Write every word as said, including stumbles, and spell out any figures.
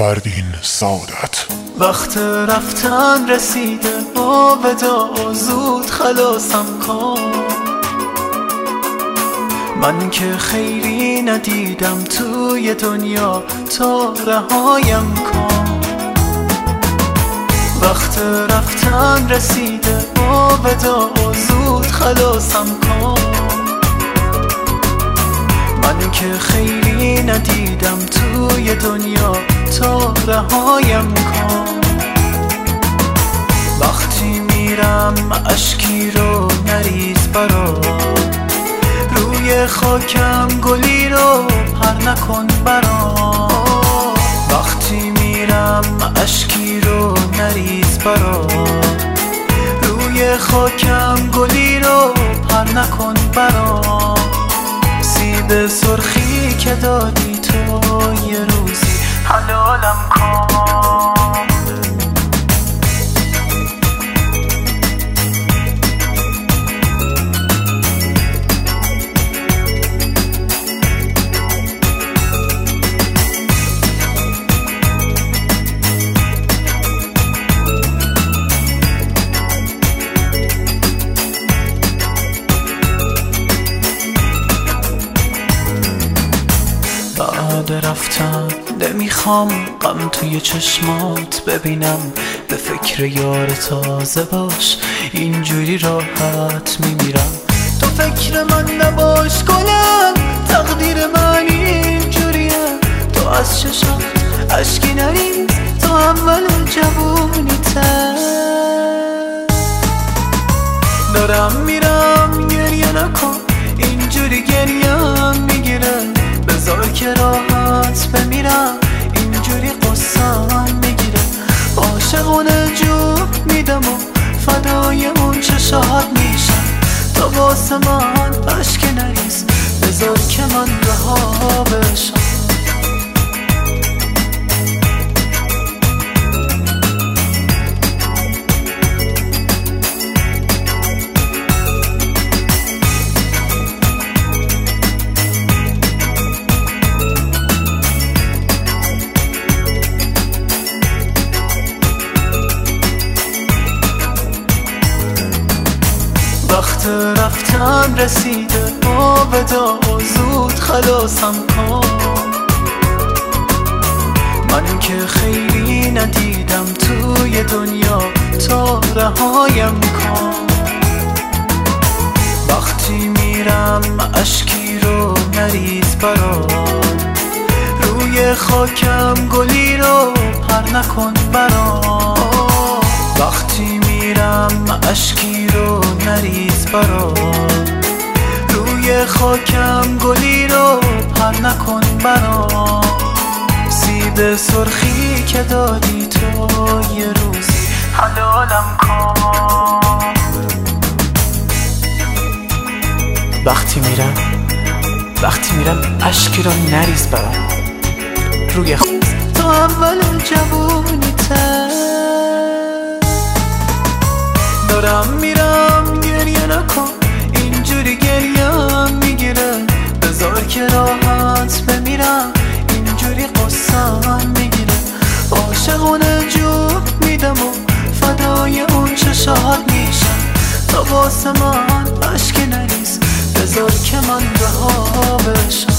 فردین سعادت. وقت رفتن رسیده با وداع، زود خلاصم کن. من که خیری ندیدم توی دنیا، تا رهایم کن. وقت رفتن رسیده با وداع، زود خلاصم کن. من که خیری ندیدم توی دنیا، تا رهایم کن. وقتی میرم اشکی رو نریز برام، روی خاکم گلی رو پر نکن برام. وقتی میرم اشکی رو نریز برام، روی خاکم گلی رو پر نکن برام. سیب سرخی که دادی تو یه روزی حلالم کن. بعد رفتن نمیخوام غم توی چشمات ببینم، به فکر یار تازه باش اینجوری راحت میمیرم. تو فکر من نباش گلم، تقدیر من اینجوریه. تو از چشمات اشکی نریز، تو اول جوونی تر. دارم میرم گریه نکن، اینجوری گریم میگیره. بذار که راحت بمیرم، اینجوری قصم میگیره. عاشقونه جو میدم و فدای اون چشات میشم. تا واسه من اشک نریز، بذار که من رها بشم. وقت رفتن رسیده با وداع، زود خلاصم کن. من که خیری ندیدم توی دنیا، تا رهایم کن. وقتی میرم اشکی رو نریز برام، روی خاکم گلی رو پر نکن برام. وقتی میرم اشکی رو نریز برام، روی خاکم گلی رو پر نکن برام. سیب سرخی که دادی تو یه روزی حلالم کن. وقتی میرم وقتی میرم اشکی رو نریز برام، روی خ... تو اول جوونی تر. دارم میرم گریه نکن، اینجوری گریم میگیره. بذار که راحت بمیرم، اینجوری قصم میگیره. عاشقونه جو میدم و فدای اون چشات میشم. تا واسه من اشک نریز، بذار که من رها بشم.